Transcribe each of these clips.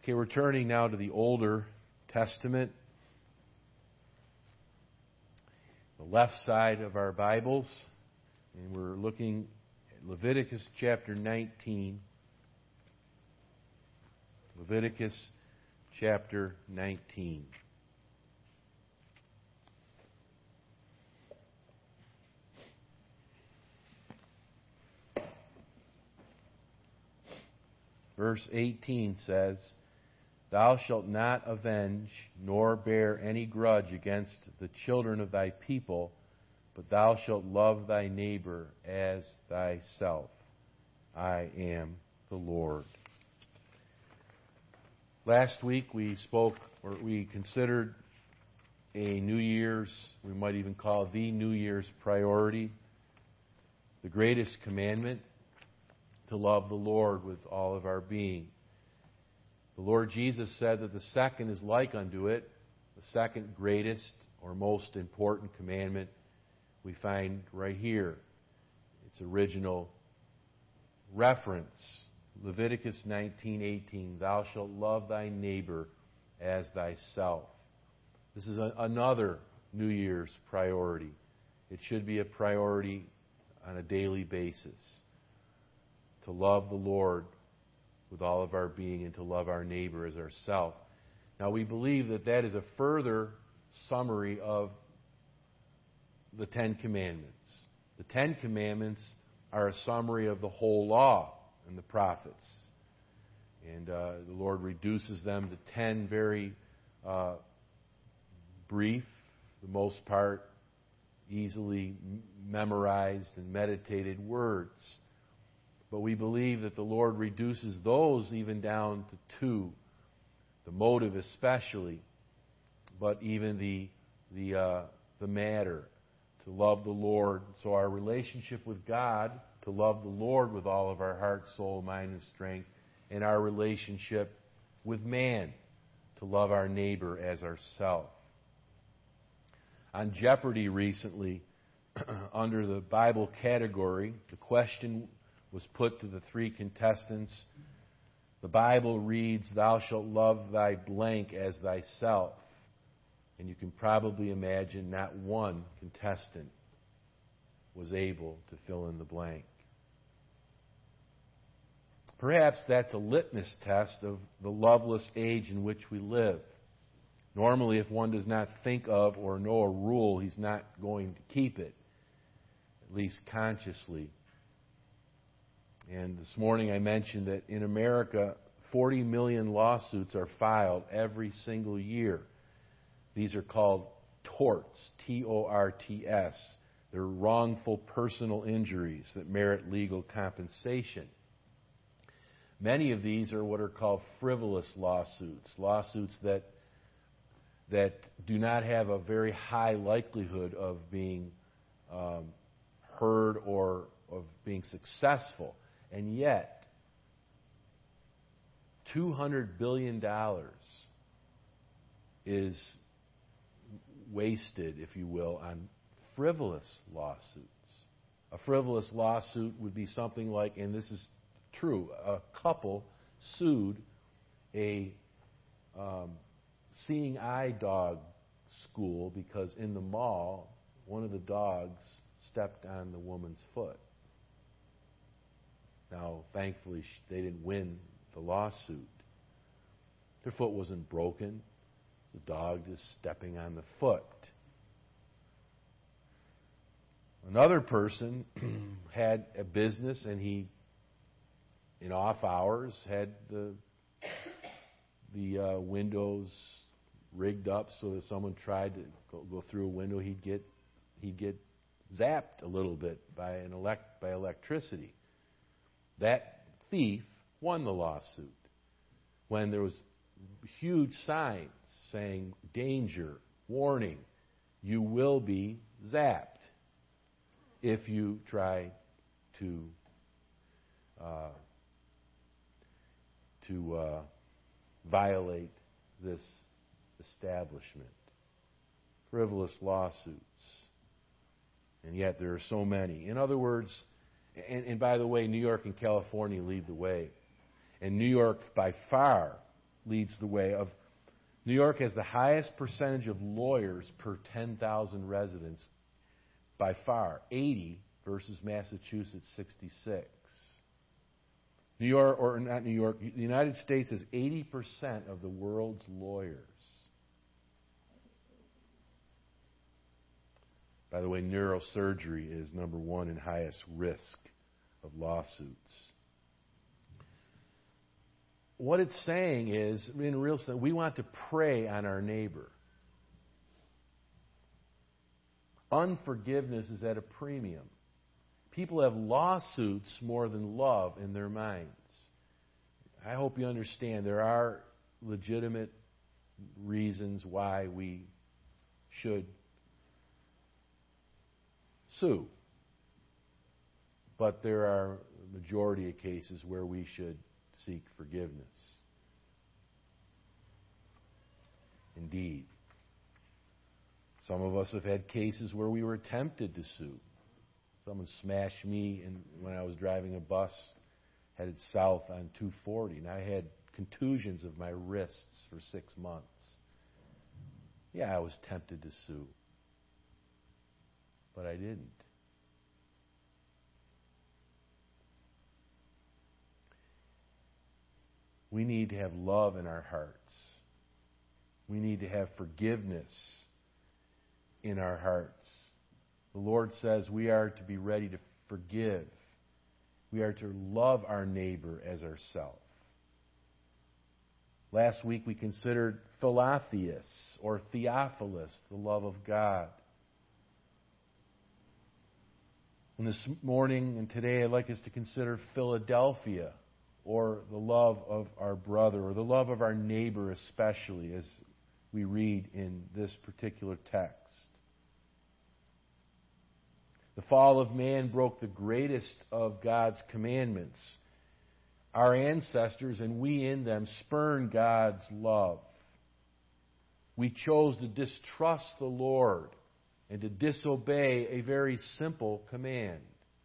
Okay, we're turning now to the Older Testament, the left side of our Bibles, and we're looking at Leviticus chapter 19. Leviticus chapter 19. Verse 18 says, "Thou shalt not avenge, nor bear any grudge against the children of thy people, but thou shalt love thy neighbor as thyself. I am the Lord." Last week we considered a New Year's, we might even call it the New Year's priority, the greatest commandment, to love the Lord with all of our being. The Lord Jesus said that the second is like unto it, the second greatest or most important commandment we find right here. Its original reference, Leviticus 19:18, "Thou shalt love thy neighbor as thyself." This is another New Year's priority. It should be a priority on a daily basis, to love the Lord with all of our being and to love our neighbor as ourselves. Now, we believe that that is a further summary of the Ten Commandments. The Ten Commandments are a summary of the whole law and the prophets. And the Lord reduces them to 10 very brief, for the most part, easily memorized and meditated words. But we believe that the Lord reduces those even down to 2, the motive especially, but even the matter, to love the Lord. So our relationship with God, to love the Lord with all of our heart, soul, mind, and strength, and our relationship with man, to love our neighbor as ourself. On Jeopardy recently, under the Bible category, the question was put to the 3 contestants. The Bible reads, "Thou shalt love thy blank as thyself." And you can probably imagine not one contestant was able to fill in the blank. Perhaps that's a litmus test of the loveless age in which we live. Normally, if one does not think of or know a rule, he's not going to keep it, at least consciously. And this morning I mentioned that in America, 40 million lawsuits are filed every single year. These are called torts, T-O-R-T-S. They're wrongful personal injuries that merit legal compensation. Many of these are what are called frivolous lawsuits, lawsuits that do not have a very high likelihood of being heard or of being successful. And yet, $200 billion is wasted, if you will, on frivolous lawsuits. A frivolous lawsuit would be something like, and this is true, a couple sued a seeing eye dog school because in the mall, one of the dogs stepped on the woman's foot. Now, thankfully, they didn't win the lawsuit. Their foot wasn't broken. The dog just stepping on the foot. Another person had a business, and he, in off hours, had the windows rigged up so that someone tried to go through a window, he'd get zapped a little bit by electricity. That thief won the lawsuit when there was huge signs saying, "Danger, warning, you will be zapped if you try to violate this establishment." Frivolous lawsuits. And yet there are so many. In other words, and by the way, New York and California lead the way. And New York, by far, leads the way. New York has the highest percentage of lawyers per 10,000 residents by far, 80 versus Massachusetts, 66. New York, or not New York, the United States has 80% of the world's lawyers. By the way, neurosurgery is number one in highest risk of lawsuits. What it's saying is, in real sense, we want to prey on our neighbor. Unforgiveness is at a premium. People have lawsuits more than love in their minds. I hope you understand there are legitimate reasons why we should sue. But there are a majority of cases where we should seek forgiveness. Indeed. Some of us have had cases where we were tempted to sue. Someone smashed me when I was driving a bus headed south on 240, and I had contusions of my wrists for 6 months. Yeah, I was tempted to sue, but I didn't. We need to have love in our hearts. We need to have forgiveness in our hearts. The Lord says we are to be ready to forgive. We are to love our neighbor as ourselves. Last week we considered Philatheus or Theophilus, the love of God. And this morning and today I'd like us to consider Philadelphia, or the love of our brother, or the love of our neighbor especially, as we read in this particular text. The fall of man broke the greatest of God's commandments. Our ancestors, and we in them, spurned God's love. We chose to distrust the Lord and to disobey a very simple command.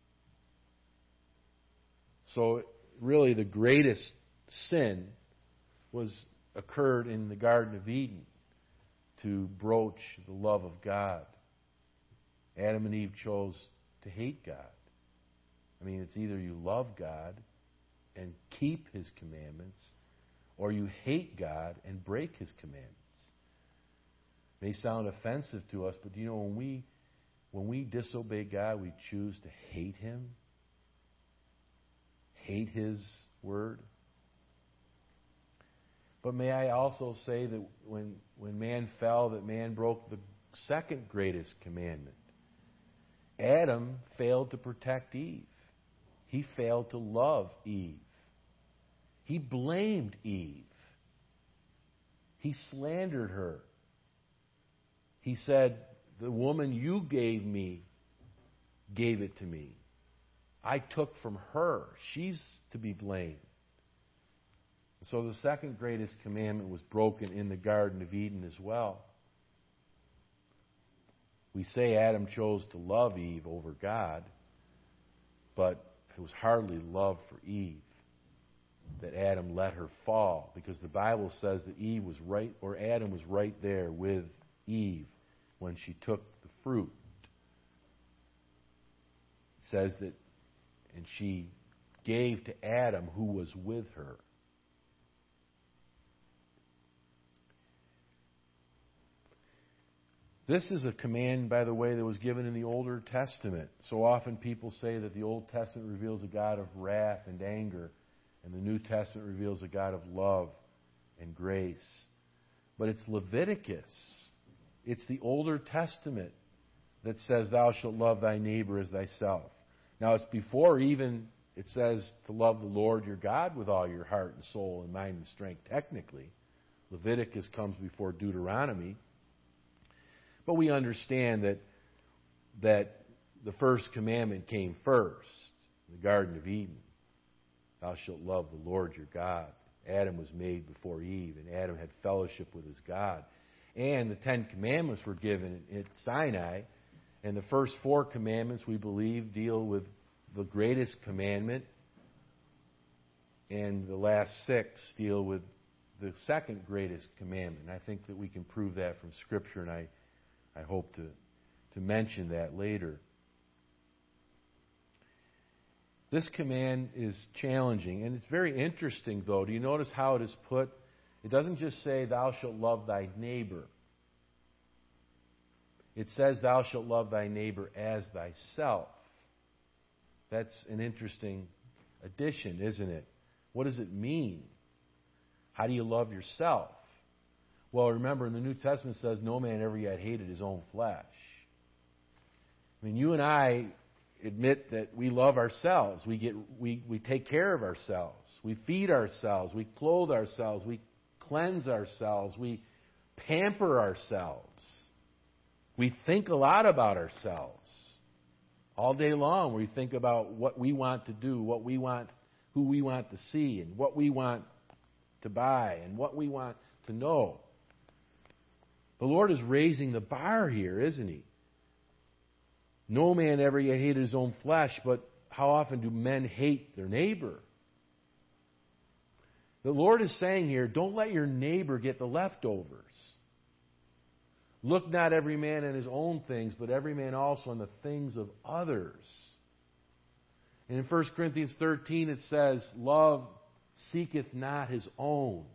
So, really, the greatest sin occurred in the Garden of Eden, to broach the love of God. Adam and Eve chose to hate God. I mean, it's either you love God and keep His commandments, or you hate God and break His commandments. It may sound offensive to us, but when we disobey God, we choose to hate Him, hate His word. But may I also say that when man fell, that man broke the second greatest commandment. Adam failed to protect Eve. He failed to love Eve. He blamed Eve. He slandered her. He said, "The woman you gave me gave it to me. I took from her. She's to be blamed." So the second greatest commandment was broken in the Garden of Eden as well. We say Adam chose to love Eve over God, but it was hardly love for Eve that Adam let her fall, because the Bible says that Adam was right there with Eve when she took the fruit. It says that, and she gave to Adam who was with her. This is a command, by the way, that was given in the Older Testament. So often people say that the Old Testament reveals a God of wrath and anger, and the New Testament reveals a God of love and grace. But it's Leviticus. It's the Older Testament that says, "Thou shalt love thy neighbor as thyself." Now, it's before even it says to love the Lord your God with all your heart and soul and mind and strength, technically. Leviticus comes before Deuteronomy. But we understand that the first commandment came first, in the Garden of Eden. Thou shalt love the Lord your God. Adam was made before Eve, and Adam had fellowship with his God. And the 10 Commandments were given at Sinai, and the first 4 commandments, we believe, deal with the greatest commandment, and the last 6 deal with the second greatest commandment. And I think that we can prove that from Scripture, and I hope to mention that later. This command is challenging, and it's very interesting, though. Do you notice how it is put? It doesn't just say, thou shalt love thy neighbor. It says, thou shalt love thy neighbor as thyself. That's an interesting addition, isn't it? What does it mean? How do you love yourself? Well, remember, in the New Testament it says, no man ever yet hated his own flesh. I mean, you and I admit that we love ourselves. We take care of ourselves. We feed ourselves. We clothe ourselves. We cleanse ourselves. We pamper ourselves. We think a lot about ourselves. All day long we think about what we want to do, what we want, who we want to see, and what we want to buy, and what we want to know. The Lord is raising the bar here, isn't He? No man ever yet hated his own flesh, but how often do men hate their neighbor? The Lord is saying here, don't let your neighbor get the leftovers. Look not every man on his own things, but every man also on the things of others. And in 1 Corinthians 13 it says, love seeketh not his own.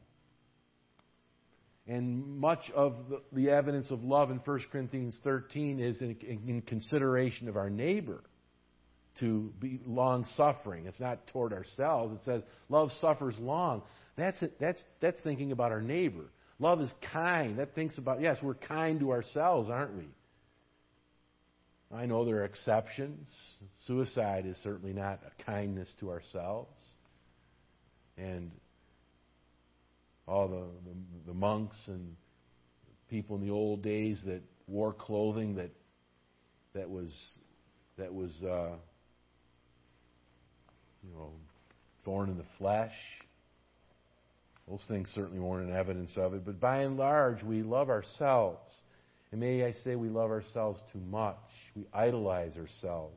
And much of the evidence of love in 1 Corinthians 13 is in consideration of our neighbor, to be long-suffering. It's not toward ourselves. It says, love suffers long. That's thinking about our neighbor. Love is kind. That thinks about, yes, we're kind to ourselves, aren't we? I know there are exceptions. Suicide is certainly not a kindness to ourselves. And all the monks and people in the old days that wore clothing that was thorn in the flesh. Those things certainly weren't an evidence of it. But by and large, we love ourselves. And may I say we love ourselves too much. We idolize ourselves.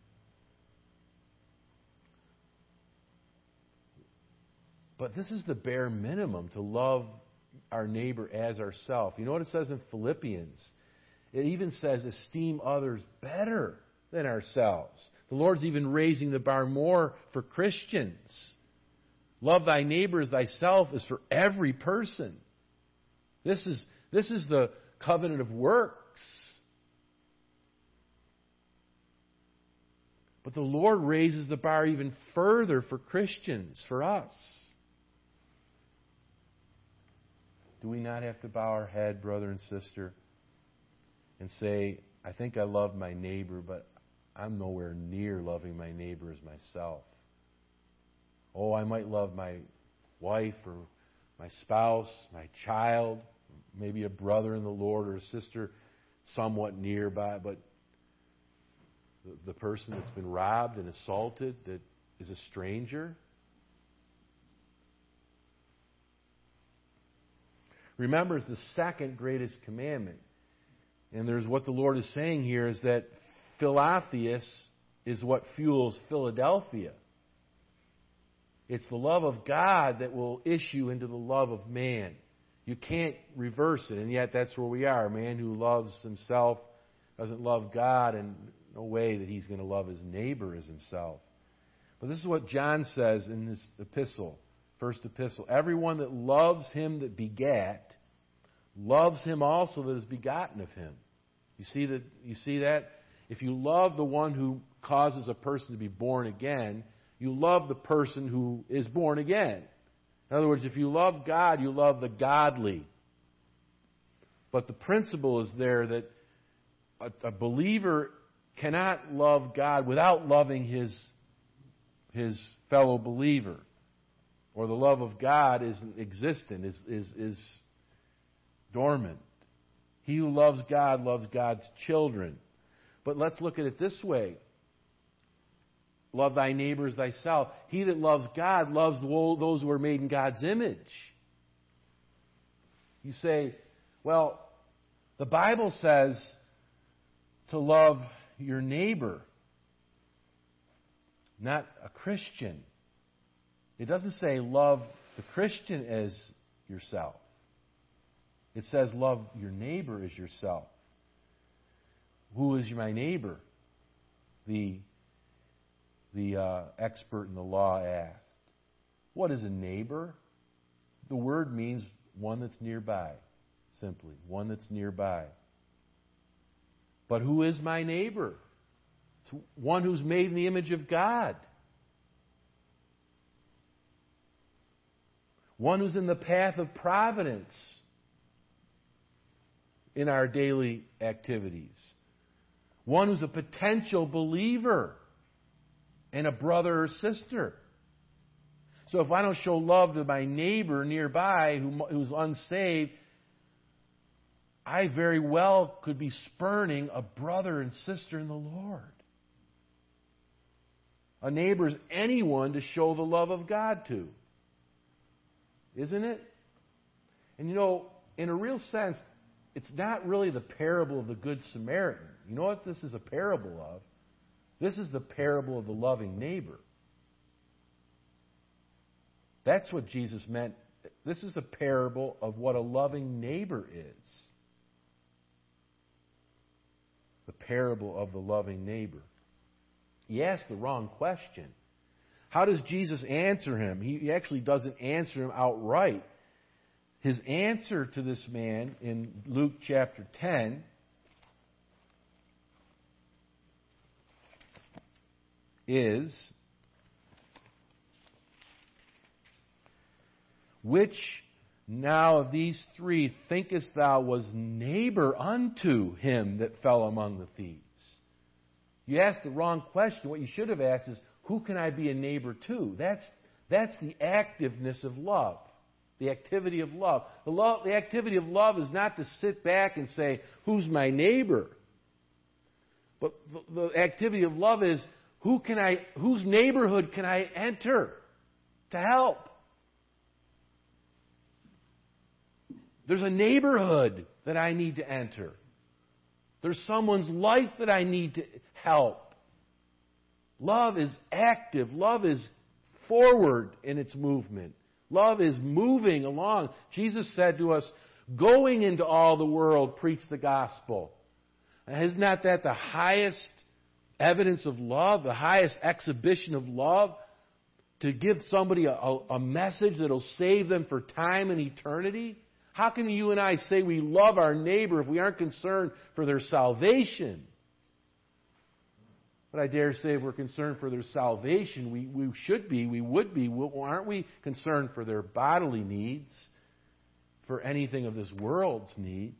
But this is the bare minimum, to love our neighbor as ourselves. You know what it says in Philippians? It even says, esteem others better than ourselves. The Lord's even raising the bar more for Christians. Love thy neighbor as thyself is for every person. This is the covenant of works. But the Lord raises the bar even further for Christians, for us. Do we not have to bow our head, brother and sister, and say, I think I love my neighbor, but I'm nowhere near loving my neighbor as myself. Oh, I might love my wife or my spouse, my child, maybe a brother in the Lord or a sister somewhat nearby, but the person that's been robbed and assaulted, that is a stranger. Remember, it's the second greatest commandment. And there's what the Lord is saying here is that Philatheus is what fuels Philadelphia. It's the love of God that will issue into the love of man. You can't reverse it, and yet that's where we are. A man who loves himself doesn't love God, and no way that he's going to love his neighbor as himself. But this is what John says in his epistle, first epistle. Everyone that loves him that begat loves him also that is begotten of him. You see that? If you love the one who causes a person to be born again, you love the person who is born again. In other words, if you love God, you love the godly. But the principle is there that a believer cannot love God without loving his fellow believer. Or the love of God isn't existent, is dormant. He who loves God loves God's children. But let's look at it this way. Love thy neighbor as thyself. He that loves God loves those who are made in God's image. You say, well, the Bible says to love your neighbor, not a Christian. It doesn't say love the Christian as yourself. It says love your neighbor as yourself. Who is my neighbor? The expert in the law asked. What is a neighbor? The word means one that's nearby, simply. One that's nearby. But who is my neighbor? It's one who's made in the image of God. One who's in the path of providence in our daily activities. One who's a potential believer and a brother or sister. So if I don't show love to my neighbor nearby who's unsaved, I very well could be spurning a brother and sister in the Lord. A neighbor is anyone to show the love of God to. Isn't it? And you know, in a real sense, it's not really the parable of the Good Samaritan. You know what this is a parable of? This is the parable of the loving neighbor. That's what Jesus meant. This is a parable of what a loving neighbor is. The parable of the loving neighbor. He asked the wrong question. How does Jesus answer him? He actually doesn't answer him outright. His answer to this man in Luke chapter 10 is, which now of these three thinkest thou was neighbor unto him that fell among the thieves? You asked the wrong question. What you should have asked is, who can I be a neighbor to? That's the activeness of love. The activity of love. The activity of love is not to sit back and say, who's my neighbor? But the activity of love is, whose neighborhood can I enter to help? There's a neighborhood that I need to enter. There's someone's life that I need to help. Love is active. Love is forward in its movement. Love is moving along. Jesus said to us, going into all the world, preach the gospel. Isn't that the highest evidence of love, the highest exhibition of love? To give somebody a message that will save them for time and eternity? How can you and I say we love our neighbor if we aren't concerned for their salvation? But I dare say if we're concerned for their salvation, we should be, we would be. Aren't we concerned for their bodily needs, for anything of this world's needs?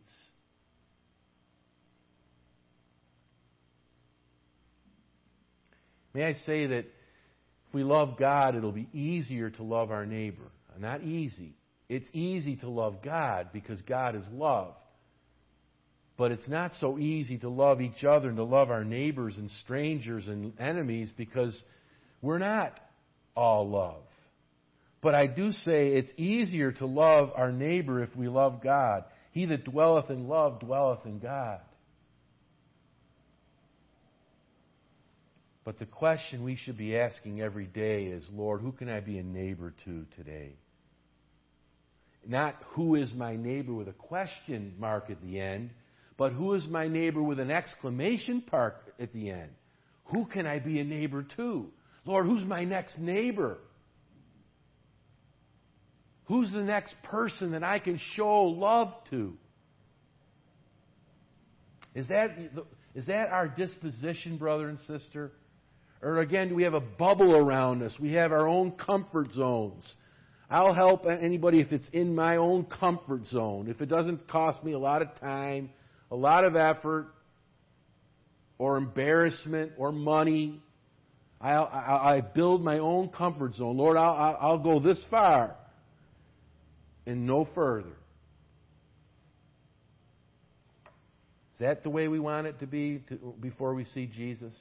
May I say that if we love God, it'll be easier to love our neighbor. Not easy. It's easy to love God because God is love. But it's not so easy to love each other and to love our neighbors and strangers and enemies because we're not all love. But I do say it's easier to love our neighbor if we love God. He that dwelleth in love dwelleth in God. But the question we should be asking every day is, Lord, who can I be a neighbor to today? Not who is my neighbor with a question mark at the end, but who is my neighbor with an exclamation mark at the end? Who can I be a neighbor to? Lord, who's my next neighbor? Who's the next person that I can show love to? Is that our disposition, brother and sister? Or again, do we have a bubble around us? We have our own comfort zones. I'll help anybody if it's in my own comfort zone. If it doesn't cost me a lot of time, a lot of effort, or embarrassment, or money, I build my own comfort zone. Lord, I'll go this far and no further. Is that the way we want it to be before we see Jesus?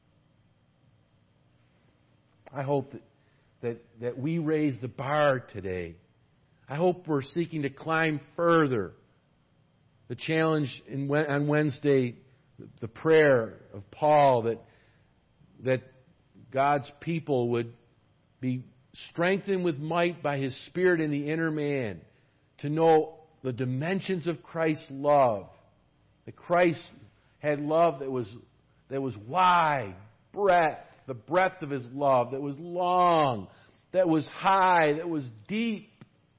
I hope that we raise the bar today. I hope we're seeking to climb further. The challenge on Wednesday, the prayer of Paul, that God's people would be strengthened with might by His Spirit in the inner man, to know the dimensions of Christ's love. That Christ had love that was wide, the breadth of His love, that was long, that was high, that was deep.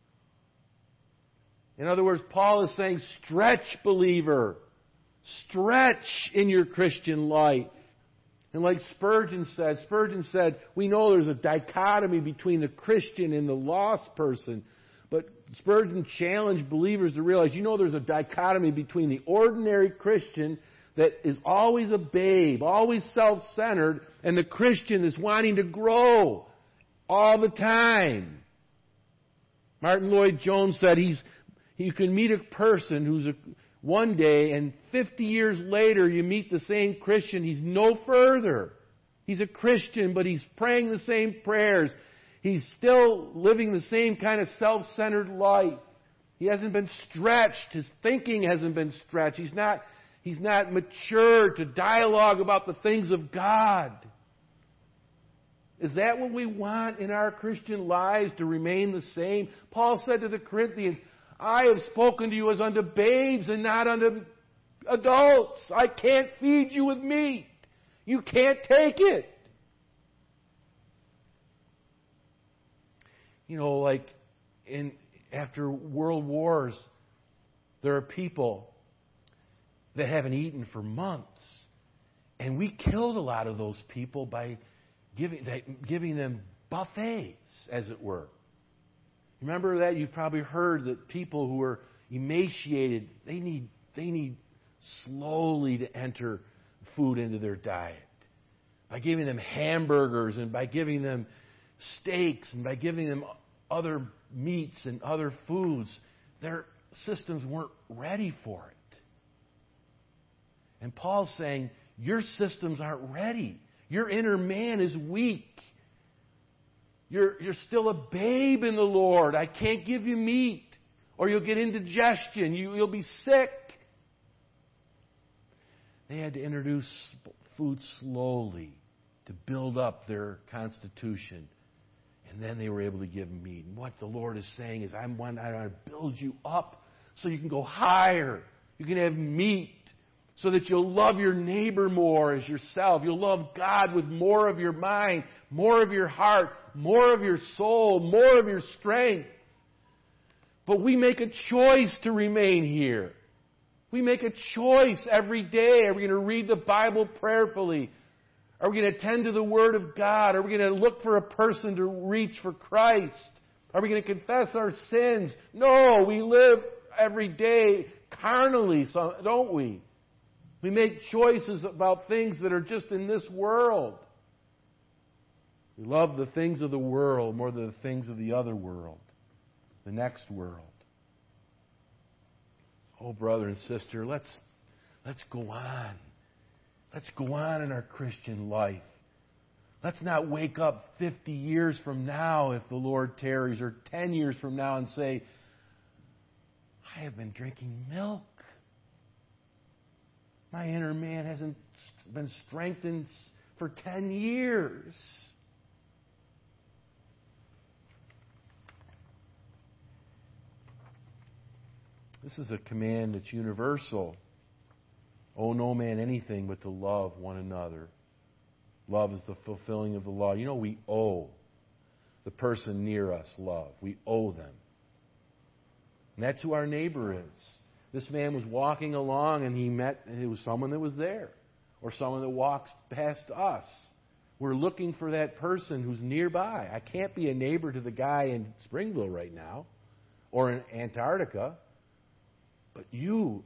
In other words, Paul is saying, stretch, believer. Stretch in your Christian life. And like Spurgeon said, we know there's a dichotomy between the Christian and the lost person. But Spurgeon challenged believers to realize, there's a dichotomy between the ordinary Christian that is always a babe, always self-centered, and the Christian that's wanting to grow all the time. Martin Lloyd-Jones said you can meet a person who's one day, and 50 years later you meet the same Christian, he's no further. He's a Christian, but he's praying the same prayers. He's still living the same kind of self-centered life. He hasn't been stretched. His thinking hasn't been stretched. He's not mature to dialogue about the things of God. Is that what we want in our Christian lives, to remain the same? Paul said to the Corinthians, I have spoken to you as unto babes and not unto adults. I can't feed you with meat. You can't take it. After world wars, there are people that haven't eaten for months. And we killed a lot of those people by giving them buffets, as it were. Remember that? You've probably heard that people who are emaciated, they need slowly to enter food into their diet. By giving them hamburgers and by giving them steaks and by giving them other meats and other foods, their systems weren't ready for it. And Paul's saying, your systems aren't ready. Your inner man is weak. You're still a babe in the Lord. I can't give you meat, or you'll get indigestion. You'll be sick. They had to introduce food slowly to build up their constitution. And then they were able to give meat. And what the Lord is saying is, I want to build you up so you can go higher. You can have meat so that you'll love your neighbor more as yourself. You'll love God with more of your mind, more of your heart, more of your soul, more of your strength. But we make a choice to remain here. We make a choice every day. Are we going to read the Bible prayerfully? Are we going to attend to the Word of God? Are we going to look for a person to reach for Christ? Are we going to confess our sins? No, we live every day carnally, don't we? We make choices about things that are just in this world. We love the things of the world more than the things of the other world, the next world. Oh, brother and sister, let's go on. Let's go on in our Christian life. Let's not wake up 50 years from now, if the Lord tarries, or 10 years from now and say, I have been drinking milk. My inner man hasn't been strengthened for 10 years. This is a command that's universal. Owe no man anything but to love one another. Love is the fulfilling of the law. We owe the person near us love. We owe them. And that's who our neighbor is. This man was walking along and it was someone that was there, or someone that walks past us. We're looking for that person who's nearby. I can't be a neighbor to the guy in Springville right now, or in Antarctica, but you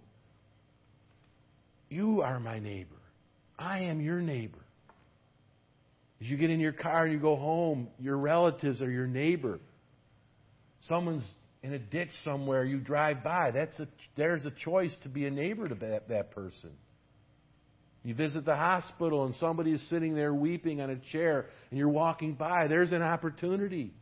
are my neighbor. I am your neighbor. As you get in your car and you go home, your relatives are your neighbor. Someone's in a ditch somewhere, you drive by. There's a choice to be a neighbor to that person. You visit the hospital and somebody is sitting there weeping on a chair and you're walking by. There's an opportunity.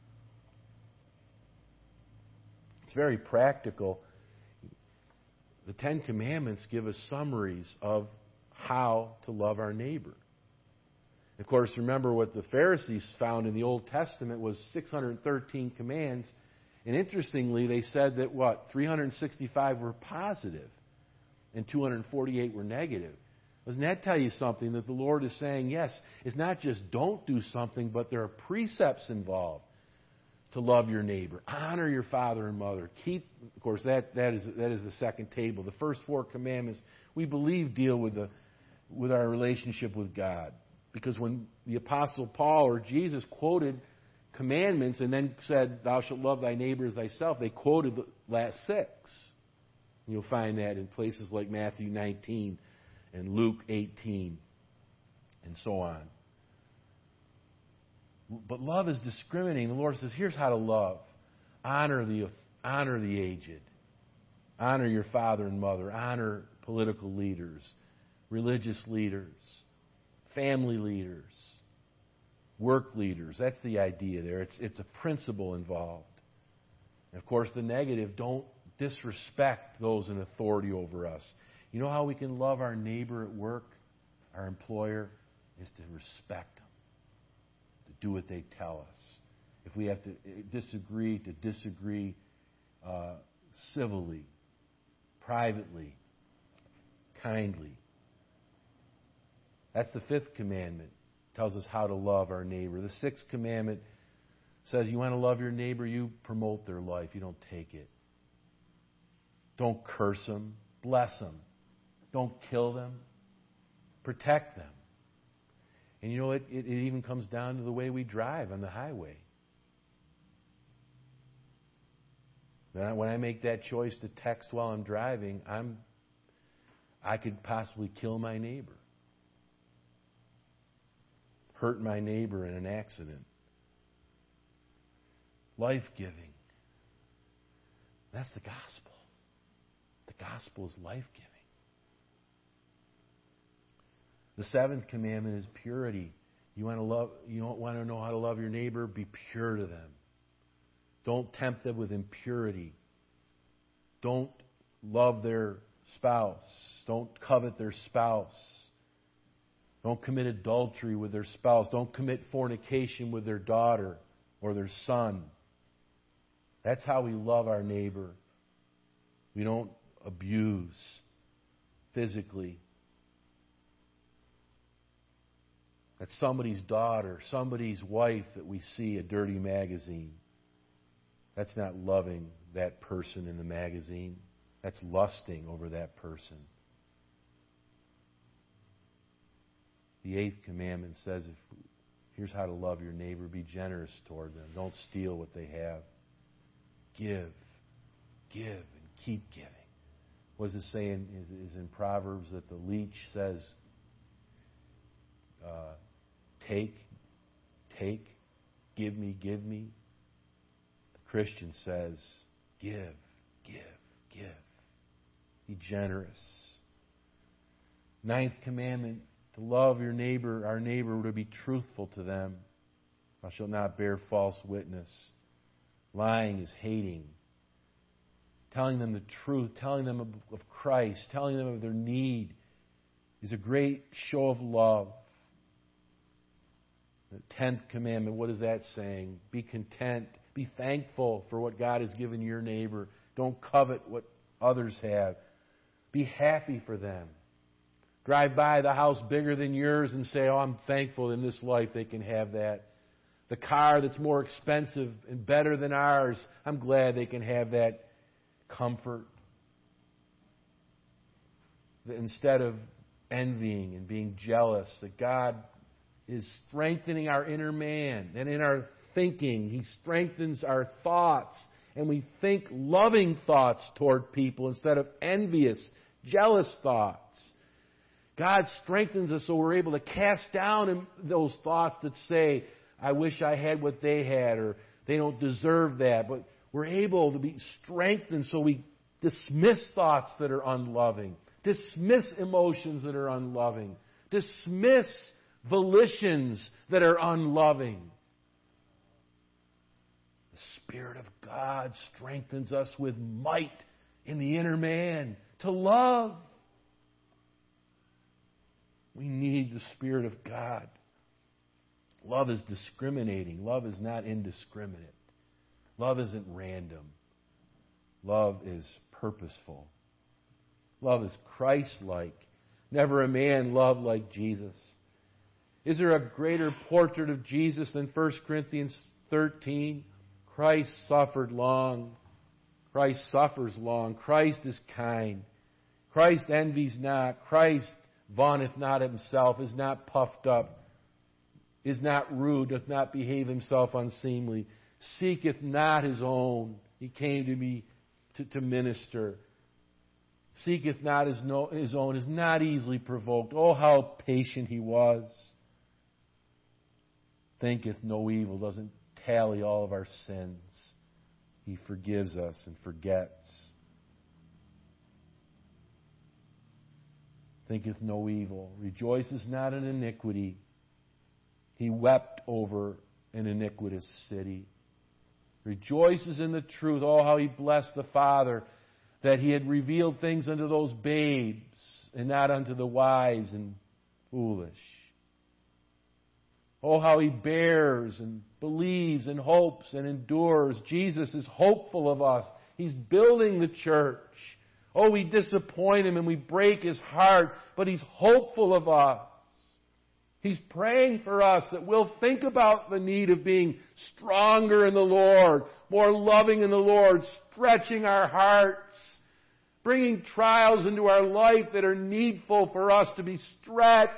It's very practical. The Ten Commandments give us summaries of how to love our neighbor. Of course, remember what the Pharisees found in the Old Testament was 613 commands, And interestingly, they said that 365 were positive and 248 were negative. Doesn't that tell you something? That the Lord is saying, yes, it's not just don't do something, but there are precepts involved to love your neighbor. Honor your father and mother. Of course, that is the second table. The first 4 commandments, we believe, deal with our relationship with God. Because when the Apostle Paul or Jesus quoted commandments and then said, thou shalt love thy neighbor as thyself, they quoted the last 6. And you'll find that in places like Matthew 19 and Luke 18 and so on. But love is discriminating. The Lord says, here's how to love. Honor the aged. Honor your father and mother. Honor political leaders, religious leaders, family leaders, work leaders. That's the idea there. It's a principle involved. And of course, the negative, don't disrespect those in authority over us. You know how we can love our neighbor at work, our employer, is to respect them, to do what they tell us. If we have to disagree civilly, privately, kindly. That's the 5th commandment. It tells us how to love our neighbor. The 6th commandment says you want to love your neighbor, you promote their life. You don't take it. Don't curse them. Bless them. Don't kill them. Protect them. And you know, it even comes down to the way we drive on the highway. When I make that choice to text while I'm driving, I could possibly kill my neighbor. Hurt my neighbor in an accident. Life-giving. That's the gospel. The gospel is life-giving. The 7th commandment is purity. You want to know how to love your neighbor? Be pure to them. Don't tempt them with impurity. Don't love their spouse. Don't covet their spouse. Don't commit adultery with their spouse. Don't commit fornication with their daughter or their son. That's how we love our neighbor. We don't abuse physically. That's somebody's daughter, somebody's wife that we see a dirty magazine. That's not loving that person in the magazine. That's lusting over that person. The 8th commandment says, here's how to love your neighbor. Be generous toward them. Don't steal what they have. Give, and keep giving. What does it say is in Proverbs that the leech says, take, give me. The Christian says, give. Be generous. 9th commandment, to love your neighbor, our neighbor, to be truthful to them. Thou shalt not bear false witness. Lying is hating. Telling them the truth, telling them of Christ, telling them of their need is a great show of love. The 10th commandment, what is that saying? Be content. Be thankful for what God has given your neighbor. Don't covet what others have. Be happy for them. Drive by the house bigger than yours and say, I'm thankful in this life they can have that. The car that's more expensive and better than ours, I'm glad they can have that comfort. Instead of envying and being jealous, that God is strengthening our inner man. And in our thinking, He strengthens our thoughts. And we think loving thoughts toward people instead of envious, jealous thoughts. God strengthens us so we're able to cast down those thoughts that say, I wish I had what they had, or they don't deserve that. But we're able to be strengthened so we dismiss thoughts that are unloving, dismiss emotions that are unloving, dismiss volitions that are unloving. The Spirit of God strengthens us with might in the inner man to love. We need the Spirit of God. Love is discriminating. Love is not indiscriminate. Love isn't random. Love is purposeful. Love is Christ-like. Never a man loved like Jesus. Is there a greater portrait of Jesus than 1 Corinthians 13? Christ suffered long. Christ suffers long. Christ is kind. Christ envies not. Christ vaunteth not himself, is not puffed up, is not rude, doth not behave himself unseemly, seeketh not his own. He came to me to minister. Seeketh not his own, is not easily provoked. Oh, how patient he was. Thinketh no evil, doesn't tally all of our sins. He forgives us and forgets. Thinketh no evil, rejoices not in iniquity. He wept over an iniquitous city. Rejoices in the truth. Oh, how he blessed the Father that he had revealed things unto those babes and not unto the wise and foolish. Oh, how he bears and believes and hopes and endures. Jesus is hopeful of us. He's building the church. Oh, we disappoint him and we break his heart, but he's hopeful of us. He's praying for us that we'll think about the need of being stronger in the Lord, more loving in the Lord, stretching our hearts, bringing trials into our life that are needful for us to be stretched.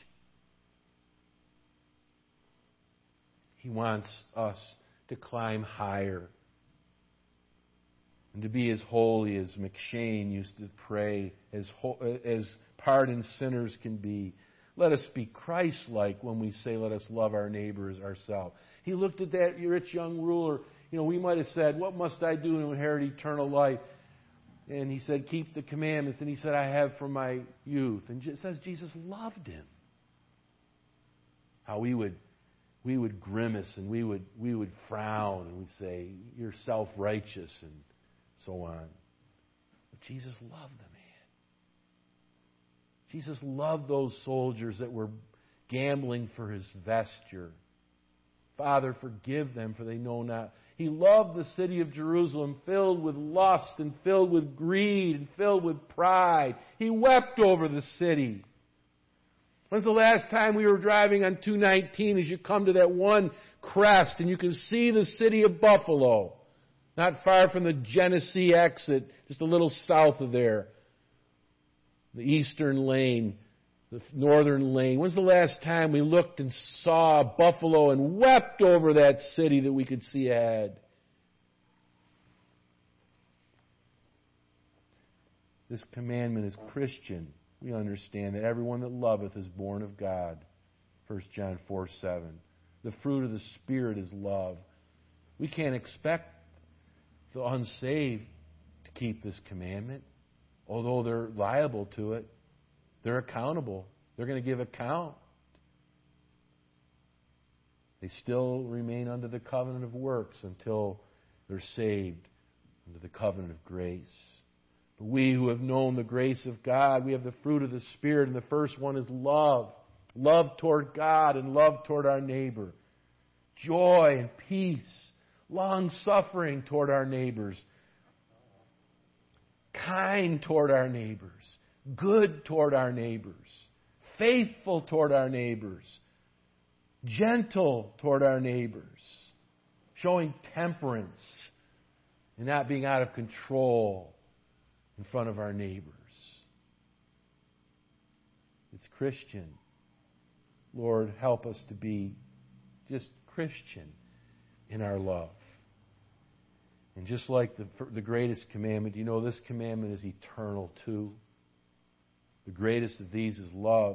He wants us to climb higher and to be as holy as McShane used to pray, as pardoned sinners can be. Let us be Christ-like when we say, let us love our neighbors ourselves. He looked at that rich young ruler. We might have said, what must I do to inherit eternal life? And he said, keep the commandments. And he said, I have from my youth. And it says Jesus loved him. How we would grimace and we would frown and we'd say, you're self-righteous and so on. But Jesus loved the man. Jesus loved those soldiers that were gambling for his vesture. Father, forgive them, for they know not. He loved the city of Jerusalem, filled with lust and filled with greed and filled with pride. He wept over the city. When's the last time we were driving on 219 as you come to that one crest and you can see the city of Buffalo, not far from the Genesee exit, just a little south of there. The eastern lane, the northern lane. When's the last time we looked and saw Buffalo and wept over that city that we could see ahead? This commandment is Christian. We understand that everyone that loveth is born of God. 1 John 4:7. The fruit of the Spirit is love. We can't expect the unsaved to keep this commandment. Although they're liable to it, they're accountable. They're going to give account. They still remain under the covenant of works until they're saved under the covenant of grace. But we who have known the grace of God, we have the fruit of the Spirit, and the first one is love. Love toward God and love toward our neighbor. Joy and peace. Long-suffering toward our neighbors. Kind toward our neighbors, good toward our neighbors, faithful toward our neighbors, gentle toward our neighbors, showing temperance and not being out of control in front of our neighbors. It's Christian. Lord, help us to be just Christian in our love. And just like the greatest commandment, this commandment is eternal too. The greatest of these is love.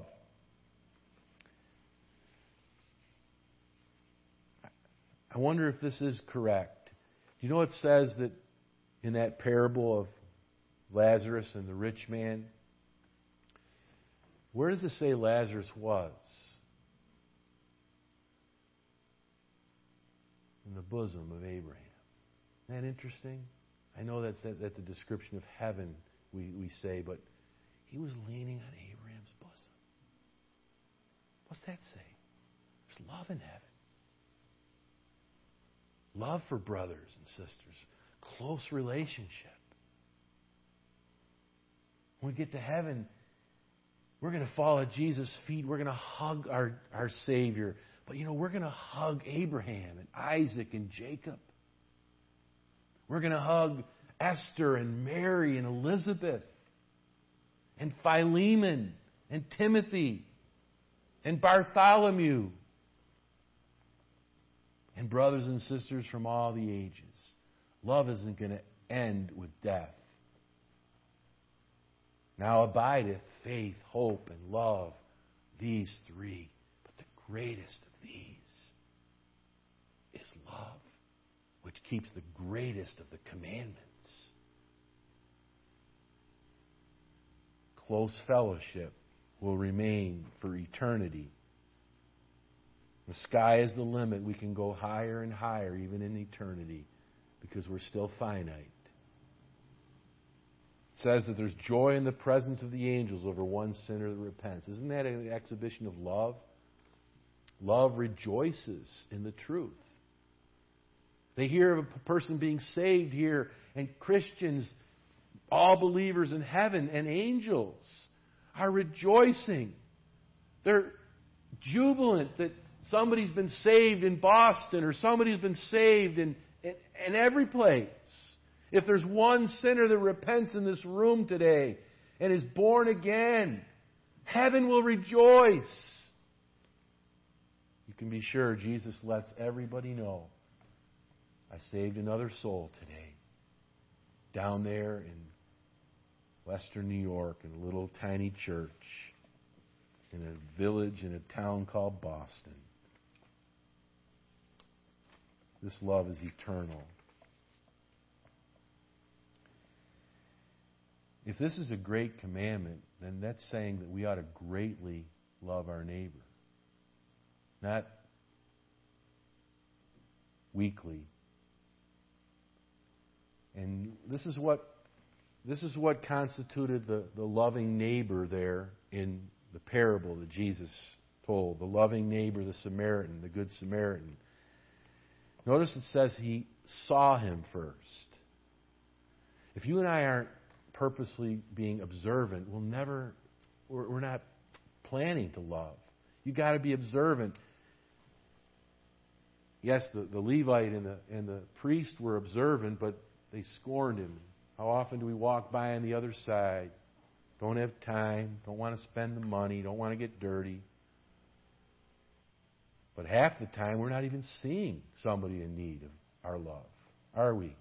I wonder if this is correct. Do you know it says that in that parable of Lazarus and the rich man? Where does it say Lazarus was? In the bosom of Abraham. Isn't that interesting? I know that's a description of heaven, we say, but he was leaning on Abraham's bosom. What's that say? There's love in heaven. love for brothers and sisters, close relationship. When we get to heaven, we're going to fall at Jesus' feet. We're going to hug our Savior. But, we're going to hug Abraham and Isaac and Jacob. We're going to hug Esther and Mary and Elizabeth and Philemon and Timothy and Bartholomew and brothers and sisters from all the ages. Love isn't going to end with death. Now abideth faith, hope, and love, these three. But the greatest of these is love, which keeps the greatest of the commandments. Close fellowship will remain for eternity. The sky is the limit. We can go higher and higher even in eternity because we're still finite. It says that there's joy in the presence of the angels over one sinner that repents. Isn't that an exhibition of love? Love rejoices in the truth. They hear of a person being saved here, and Christians, all believers in heaven, and angels are rejoicing. They're jubilant that somebody's been saved in Boston or somebody's been saved in every place. If there's one sinner that repents in this room today and is born again, heaven will rejoice. You can be sure Jesus lets everybody know, I saved another soul today. Down there in Western New York in a little tiny church in a village in a town called Boston. This love is eternal. If this is a great commandment, then that's saying that we ought to greatly love our neighbor. Not weakly. And this is what constituted the loving neighbor there in the parable that Jesus told. The loving neighbor, the Samaritan, the Good Samaritan. Notice it says he saw him first. If you and I aren't purposely being observant, we're not planning to love. You've got to be observant. Yes, the Levite and the priest were observant, but they scorned him. How often do we walk by on the other side? Don't have time, don't want to spend the money, don't want to get dirty. But half the time we're not even seeing somebody in need of our love, are we?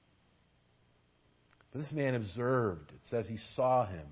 But this man observed. It says he saw him.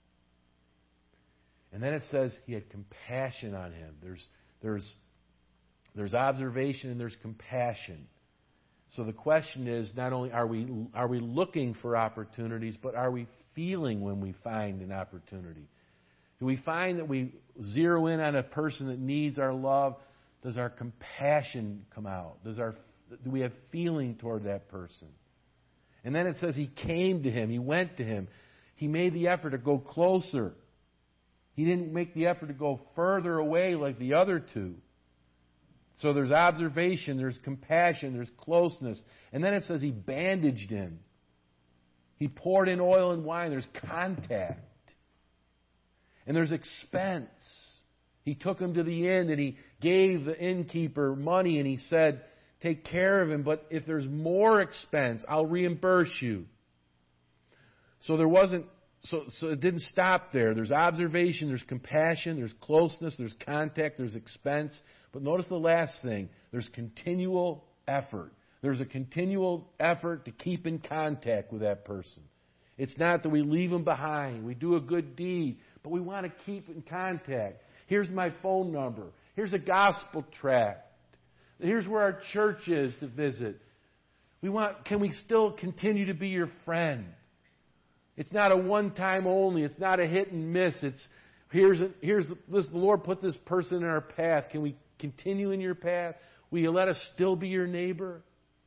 And then it says he had compassion on him. There's observation and there's compassion. So the question is, not only are we looking for opportunities, but are we feeling when we find an opportunity? Do we find that we zero in on a person that needs our love? Does our compassion come out? Do we have feeling toward that person? And then it says he came to him. He went to him. He made the effort to go closer. He didn't make the effort to go further away like the other two. So there's observation, there's compassion, there's closeness. And then it says he bandaged him. He poured in oil and wine. There's contact. And there's expense. He took him to the inn and he gave the innkeeper money and he said, take care of him, but if there's more expense, I'll reimburse you. So it didn't stop there. There's observation, there's compassion, there's closeness, there's contact, there's expense. But notice the last thing. There's continual effort. There's a continual effort to keep in contact with that person. It's not that we leave them behind. We do a good deed, but we want to keep in contact. Here's my phone number. Here's a gospel tract. Here's where our church is to visit. Can we still continue to be your friend? It's not a one-time only. It's not a hit and miss. It's the Lord put this person in our path. Can we continue in your path? Will you let us still be your neighbor?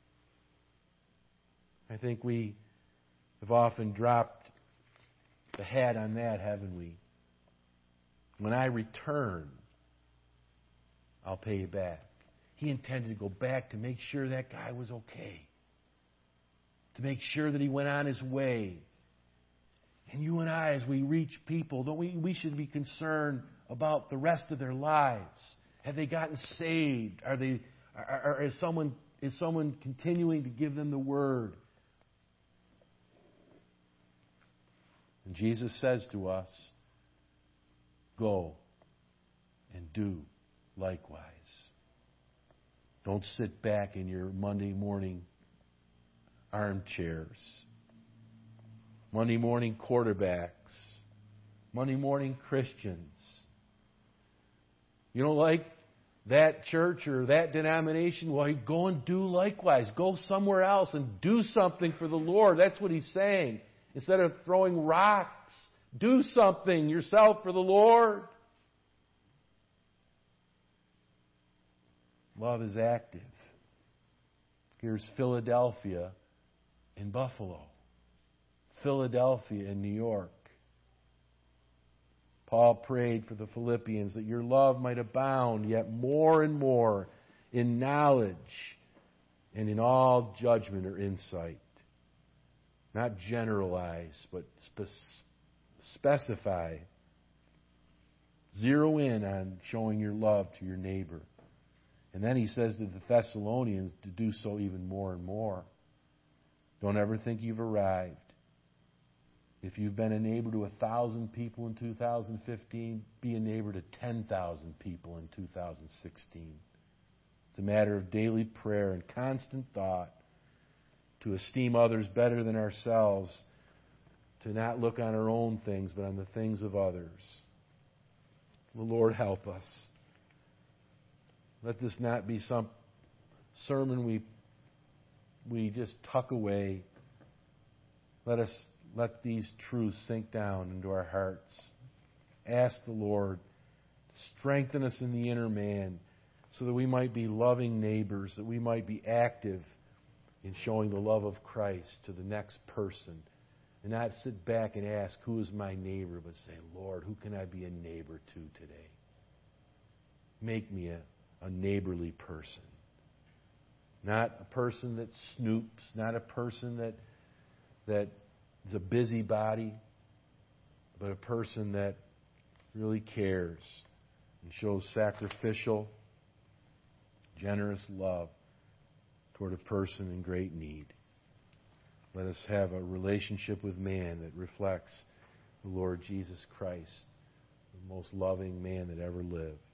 I think we have often dropped the hat on that, haven't we? When I return, I'll pay you back. He intended to go back to make sure that guy was okay, to make sure that he went on his way. And you and I, as we reach people, we should be concerned about the rest of their lives. Have they gotten saved? Is someone continuing to give them the Word? And Jesus says to us, go and do likewise. Don't sit back in your Monday morning armchairs, Monday morning quarterbacks, Monday morning Christians. You don't like that church or that denomination? Well, you go and do likewise. Go somewhere else and do something for the Lord. That's what He's saying. Instead of throwing rocks, do something yourself for the Lord. Love is active. Here's Philadelphia and Buffalo. Philadelphia and New York. Paul prayed for the Philippians that your love might abound yet more and more in knowledge and in all judgment or insight. Not generalize, but specify. Zero in on showing your love to your neighbor. And then he says to the Thessalonians to do so even more and more. Don't ever think you've arrived. If you've been a neighbor to 1,000 people in 2015, be a neighbor to 10,000 people in 2016. It's a matter of daily prayer and constant thought to esteem others better than ourselves, to not look on our own things, but on the things of others. The Lord help us. Let this not be some sermon we just tuck away. Let these truths sink down into our hearts. Ask the Lord to strengthen us in the inner man so that we might be loving neighbors, that we might be active in showing the love of Christ to the next person. And not sit back and ask, who is my neighbor? But say, Lord, who can I be a neighbor to today? Make me a neighborly person. Not a person that snoops, not a person that is a busybody, but a person that really cares and shows sacrificial, generous love toward a person in great need. Let us have a relationship with man that reflects the Lord Jesus Christ, the most loving man that ever lived.